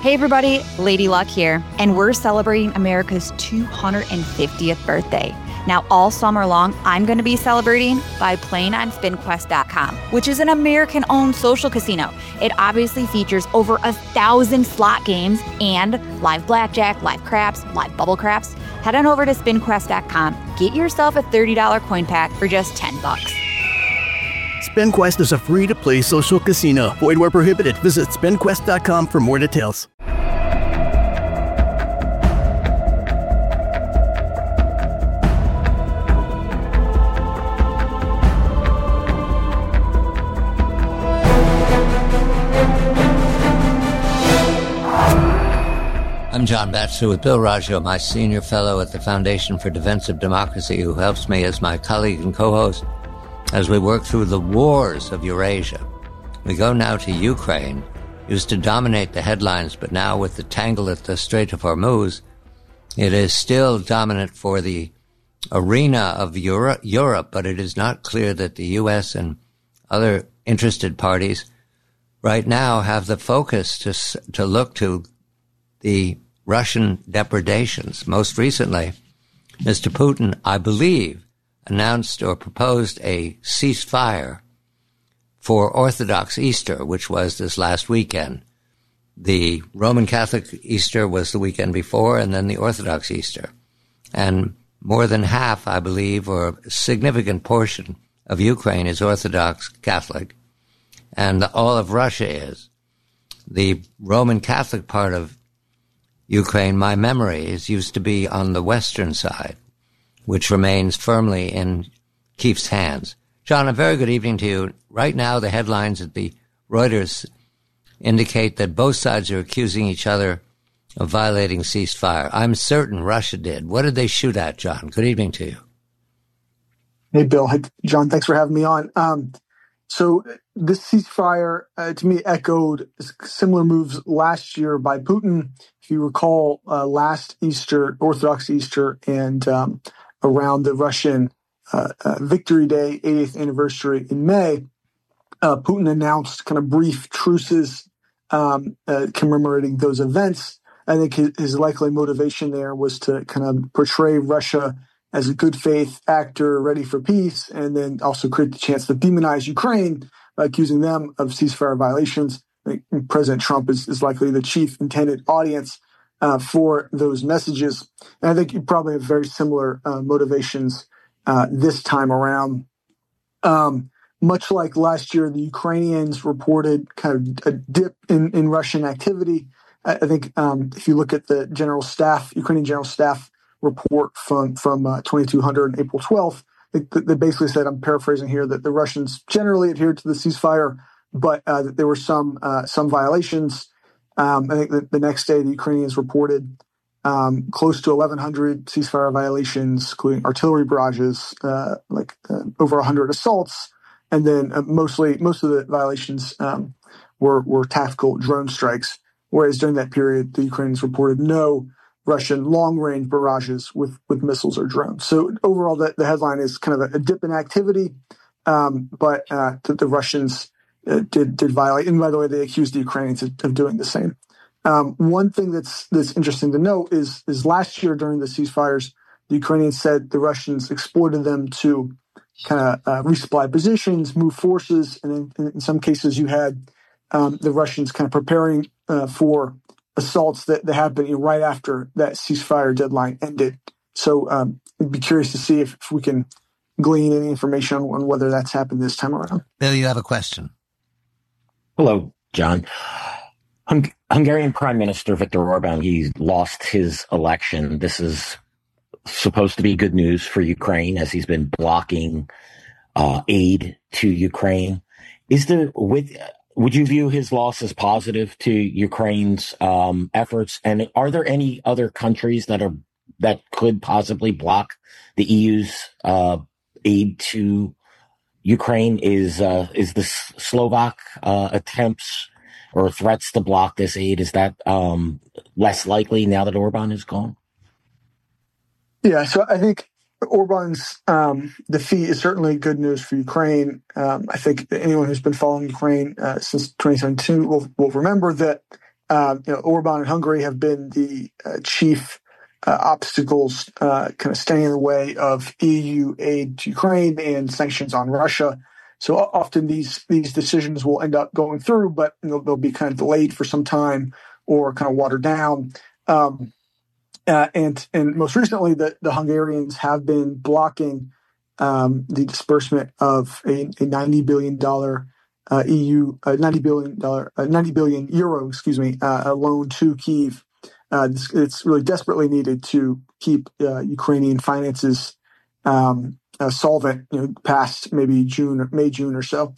Hey everybody, Lady Luck here, and we're celebrating America's 250th birthday. Now, all summer long, I'm going to be celebrating by playing on SpinQuest.com, which is an American-owned social casino. It obviously features over 1,000 slot games and live blackjack, live craps, live bubble craps. Head on over to SpinQuest.com, get yourself a $30 coin pack for just $10. SpinQuest is a free-to-play social casino. Void where prohibited. Visit SpinQuest.com for more details. I'm John Batchelor with Bill Raggio, my senior fellow at the Foundation for Defensive Democracy, who helps me as my colleague and co-host as we work through the wars of Eurasia. We go now to Ukraine, used to dominate the headlines, but now with the tangle at the Strait of Hormuz, it is still dominant for the arena of Europe, but it is not clear that the U.S. and other interested parties right now have the focus to look to the Russian depredations. Most recently, Mr. Putin, I believe, announced or proposed a ceasefire for Orthodox Easter, which was this last weekend. The Roman Catholic Easter was the weekend before, and then the Orthodox Easter. And more than half, I believe, or a significant portion of Ukraine is Orthodox Catholic, and all of Russia is. The Roman Catholic part of Ukraine, my memory is, used to be on the western side, which remains firmly in Kiev's hands. John, a very good evening to you. Right now, the headlines at the Reuters indicate that both sides are accusing each other of violating ceasefire. I'm certain Russia did. What did they shoot at, John? Good evening to you. Hey, Bill. Hey, John. Thanks for having me on. So this ceasefire, to me, echoed similar moves last year by Putin. If you recall, last Easter, Orthodox Easter, and around the Russian Victory Day, 80th anniversary in May, Putin announced kind of brief truces commemorating those events. I think his likely motivation there was to kind of portray Russia as a good faith actor ready for peace, and then also create the chance to demonize Ukraine by accusing them of ceasefire violations. I think President Trump is likely the chief intended audience for those messages. And I think you probably have very similar motivations this time around. Much like last year, the Ukrainians reported kind of a dip in Russian activity. I think if you look at the Ukrainian General Staff report from 2200 on April 12th, they basically said, I'm paraphrasing here, that the Russians generally adhered to the ceasefire, but that there were some violations. I think that the next day the Ukrainians reported close to 1,100 ceasefire violations, including artillery barrages, over 100 assaults, and then most of the violations were tactical drone strikes. Whereas during that period, the Ukrainians reported no Russian long-range barrages with missiles or drones. So overall, the headline is kind of a dip in activity, but the Russians did violate. And by the way, they accused the Ukrainians of doing the same. One thing that's interesting to note is last year during the ceasefires, the Ukrainians said the Russians exploited them to kind of resupply positions, move forces, and in some cases you had the Russians kind of preparing for assaults that happened right after that ceasefire deadline ended. So I'd be curious to see if we can glean any information on whether that's happened this time around. Bill, you have a question. Hello, John. Hungarian Prime Minister Viktor Orban, he lost his election. This is supposed to be good news for Ukraine, as he's been blocking aid to Ukraine. Would you view his loss as positive to Ukraine's efforts? And are there any other countries that could possibly block the EU's aid to Ukraine? Is the Slovak attempts or threats to block this aid, is that less likely now that Orban is gone? Yeah, so I think Orban's defeat is certainly good news for Ukraine. I think anyone who's been following Ukraine since 2022 will remember that Orban and Hungary have been the chief obstacles kind of standing in the way of EU aid to Ukraine and sanctions on Russia. So often these decisions will end up going through, but they'll be kind of delayed for some time or kind of watered down. And most recently, the Hungarians have been blocking the disbursement of a $90 billion €90 billion a loan to Kyiv. It's really desperately needed to keep Ukrainian finances solvent, past maybe May, June or so.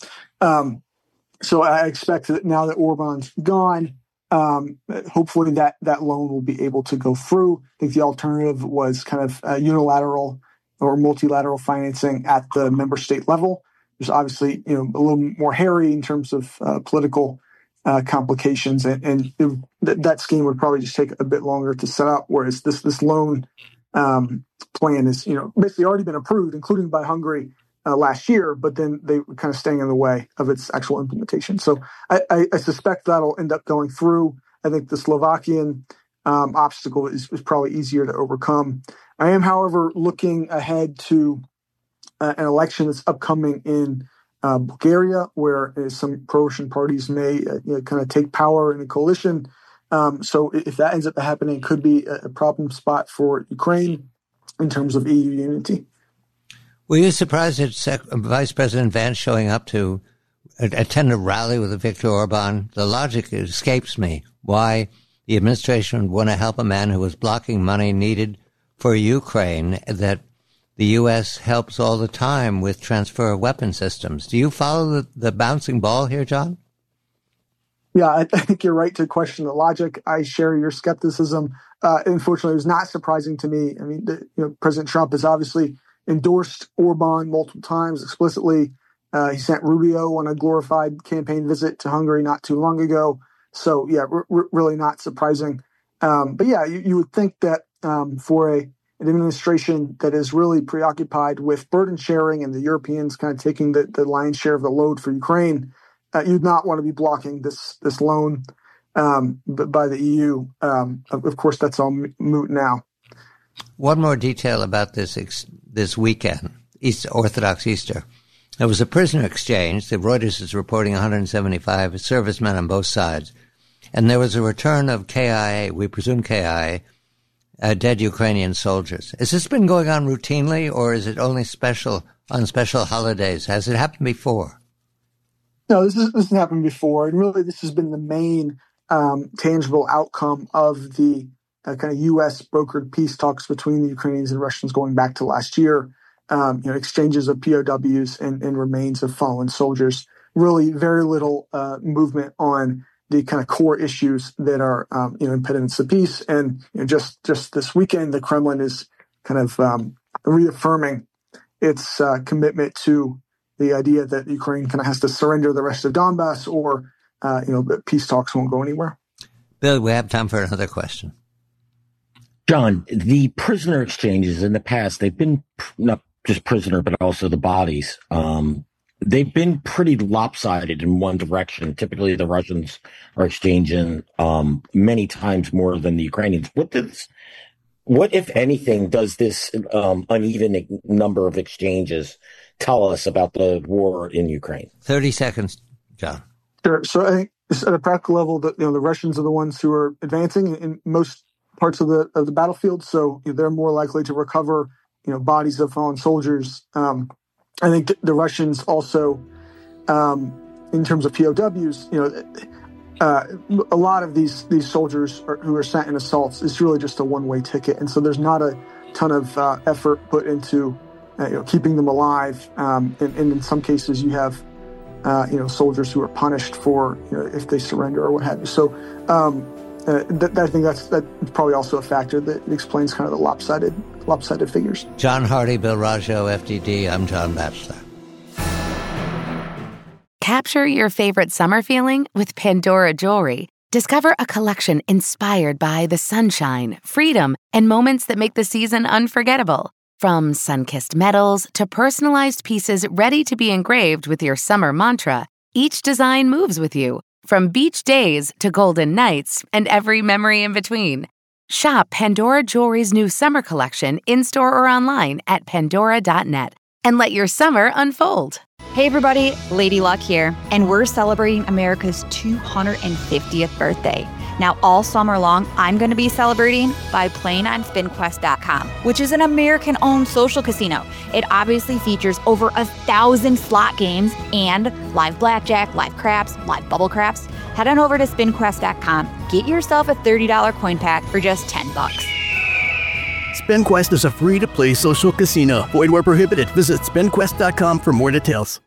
So I expect that now that Orban's gone, hopefully that loan will be able to go through. I think the alternative was kind of unilateral or multilateral financing at the member state level. There's obviously, a little more hairy in terms of political complications, and that scheme would probably just take a bit longer to set up. Whereas this loan plan is, basically already been approved, including by Hungary last year, but then they were kind of staying in the way of its actual implementation. So I suspect that'll end up going through. I think the Slovakian obstacle is probably easier to overcome. I am, however, looking ahead to an election that's upcoming in Bulgaria, where some pro-Russian parties may kind of take power in a coalition. So if that ends up happening, it could be a problem spot for Ukraine in terms of EU unity. Were you surprised at Vice President Vance showing up to attend a rally with Viktor Orban? The logic escapes me. Why the administration would want to help a man who was blocking money needed for Ukraine that the U.S. helps all the time with transfer of weapon systems. Do you follow the bouncing ball here, John? Yeah, I think you're right to question the logic. I share your skepticism. Unfortunately, it was not surprising to me. I mean, President Trump has obviously endorsed Orban multiple times explicitly. He sent Rubio on a glorified campaign visit to Hungary not too long ago. So, yeah, really not surprising. But, yeah, you would think that for an administration that is really preoccupied with burden sharing and the Europeans kind of taking the lion's share of the load for Ukraine, you'd not want to be blocking this loan by the EU. Of course, that's all moot now. One more detail about this weekend, Orthodox Easter. There was a prisoner exchange. The Reuters is reporting 175 servicemen on both sides. And there was a return of KIA, we presume KIA, dead Ukrainian soldiers. Has this been going on routinely, or is it only on special holidays? Has it happened before? No, this has happened before. And really, this has been the main tangible outcome of the kind of U.S. brokered peace talks between the Ukrainians and Russians going back to last year. Exchanges of POWs and remains of fallen soldiers. Really, very little movement on the kind of core issues that are impediments to peace. And just this weekend, the Kremlin is kind of reaffirming its commitment to the idea that Ukraine kind of has to surrender the rest of Donbass, or peace talks won't go anywhere. Bill, we have time for another question. John, the prisoner exchanges in the past, they've been not just prisoner, but also the bodies. They've been pretty lopsided in one direction. Typically, the Russians are exchanging many times more than the Ukrainians. What, if anything, does this uneven number of exchanges tell us about the war in Ukraine? 30 seconds, John. Sure. So I think at a practical level, the Russians are the ones who are advancing in most parts of the battlefield, so they're more likely to recover bodies of fallen soldiers. I think the Russians also, in terms of POWs, a lot of these soldiers who are sent in assaults is really just a one-way ticket, and so there's not a ton of effort put into keeping them alive. And in some cases, you have soldiers who are punished for if they surrender or what have you. So I think that's probably also a factor that explains kind of the lopsided figures. John Hardy, Bill Raggio, FDD. I'm John Batchelor. Capture your favorite summer feeling with Pandora Jewelry. Discover a collection inspired by the sunshine, freedom, and moments that make the season unforgettable. From sun-kissed metals to personalized pieces ready to be engraved with your summer mantra, each design moves with you. From beach days to golden nights and every memory in between. Shop Pandora Jewelry's new summer collection in-store or online at pandora.net and let your summer unfold. Hey everybody, Lady Luck here, and we're celebrating America's 250th birthday. Now all summer long, I'm going to be celebrating by playing on SpinQuest.com, which is an American-owned social casino. It obviously features over 1,000 slot games and live blackjack, live craps, live bubble craps. Head on over to SpinQuest.com, get yourself a $30 coin pack for just $10. SpinQuest is a free-to-play social casino. Void where prohibited. Visit SpinQuest.com for more details.